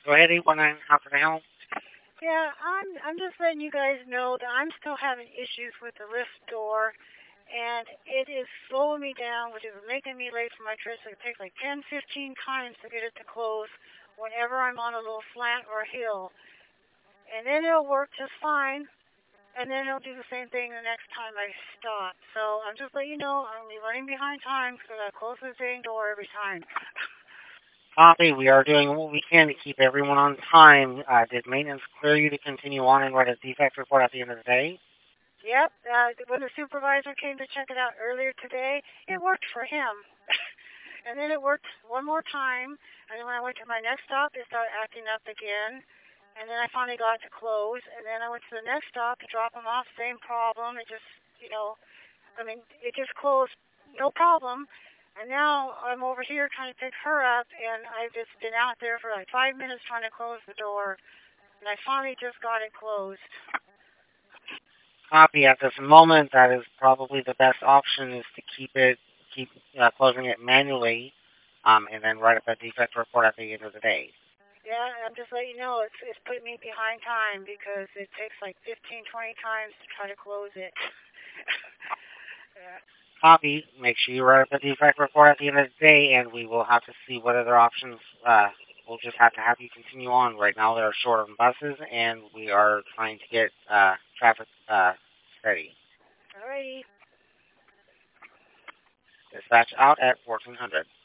Go ahead, 819. How can I help? Yeah, I'm just letting you guys know that I'm still having issues with the lift door, and it is slowing me down, which is making me late for my trip. So it takes like 10, 15 times to get it to close whenever I'm on a little slant or hill. And then it'll work just fine, and then it'll do the same thing the next time I stop. So I'm just letting you know I'm running behind time because I close the dang door every time. Copy. We are doing what we can to keep everyone on time. Did maintenance clear you to continue on and write a defect report at the end of the day? Yep, when the supervisor came to check it out earlier today, it worked for him. And then it worked one more time, and then when I went to my next stop, it started acting up again. And then I finally got it to close, and then I went to the next stop to drop him off, same problem. It just, it just closed, no problem. And now I'm over here trying to pick her up, and I've just been out there for like 5 minutes trying to close the door, and I finally just got it closed. Copy. At this moment, that is probably the best option is to keep closing it manually, and then write up a defect report at the end of the day. Yeah, I'm just letting you know it's putting me behind time because it takes like 15, 20 times to try to close it. Yeah. Copy. Make sure you write up a defect report at the end of the day, and we will have to see what other options. We'll just have to have you continue on. Right now, they're short on buses, and we are trying to get traffic steady. Alrighty. Dispatch out at 1400.